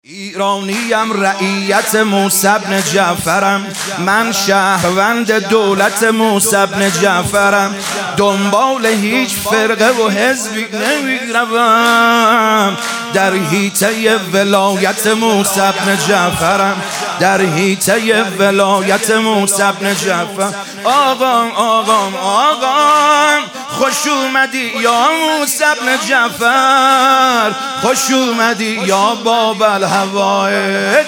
ایرانیم، رعیت موسی بن جعفرم، من شهروند دولت موسی بن جعفرم، دنبال هیچ فرقه و حزبی نمیروم، در حیطه ولایت موسی بن جعفرم، در حیطه ولایت موسی بن جعفر. آقام آقام آقام خوش اومدی یا موسی بن جعفر، خوش اومدی یا باب الهوایج.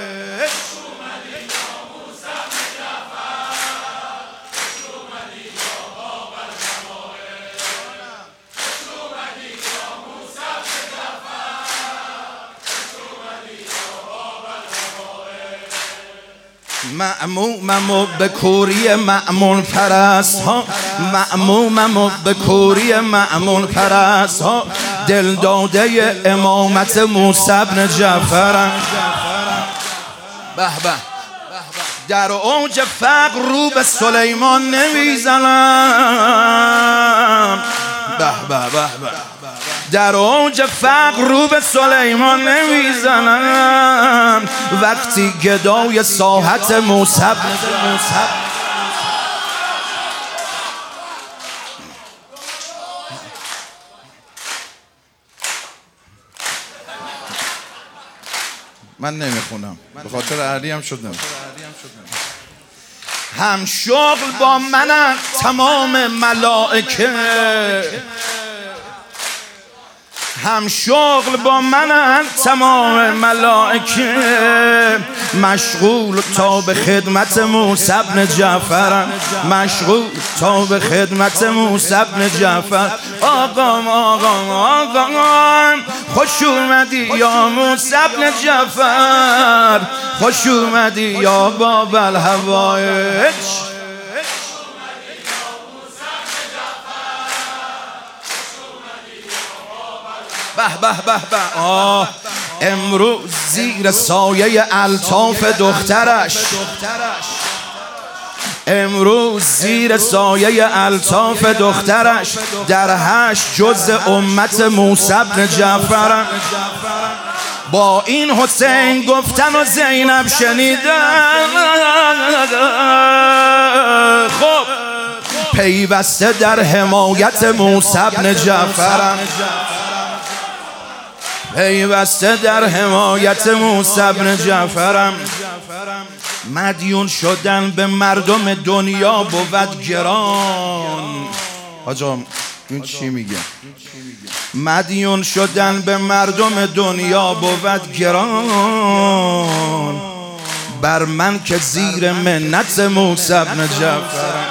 مأمومم به کوری مأمون پرست ها، مأمومم به کوری مأمون پرست ها، دل داده امامت موسی بن جعفرم. به به در اوج فقر رو به سلیمان نمیزنم، به به به به در اوج فقر رو به سلیمان نمیزنم، وقتی گدای ساحت موسی من نمیخونم به خاطر علی هم شد نمیخونم. هم شغل با من تمام ملائکه، هم شغل با من تمام ملائکه، مشغول تا به خدمت موسی بن جعفرم، مشغول تا به خدمت موسی بن جعفر. آقام آقام آقام خوش اومدی یا موسی بن جعفر، خوش اومدی یا باب الهوایج. به به به به امروز زیر سایه الطاف دخترش، امروز زیر سایه الطاف دخترش، در 8 جزء امت موسی بن جعفرم. با این حسین گفتن و زینب شنیدن، خب پیوسته در حمایت موسی بن جعفرم، پیوسته در حمایت موسی بن جعفرم. مدیون شدن به مردم دنیا بود گران. آجا این چی میگه؟ مدیون شدن به مردم دنیا بود گران، بر من که زیر منت موسی بن جعفرم.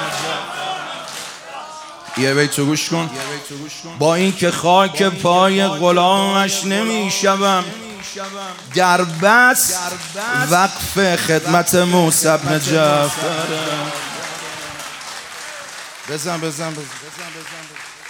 یه بیت گوش کن. با این که خاک پای غلامش نمیشوم، در بس وقف خدمت موسی بن جعفر. بزن بزن بزن.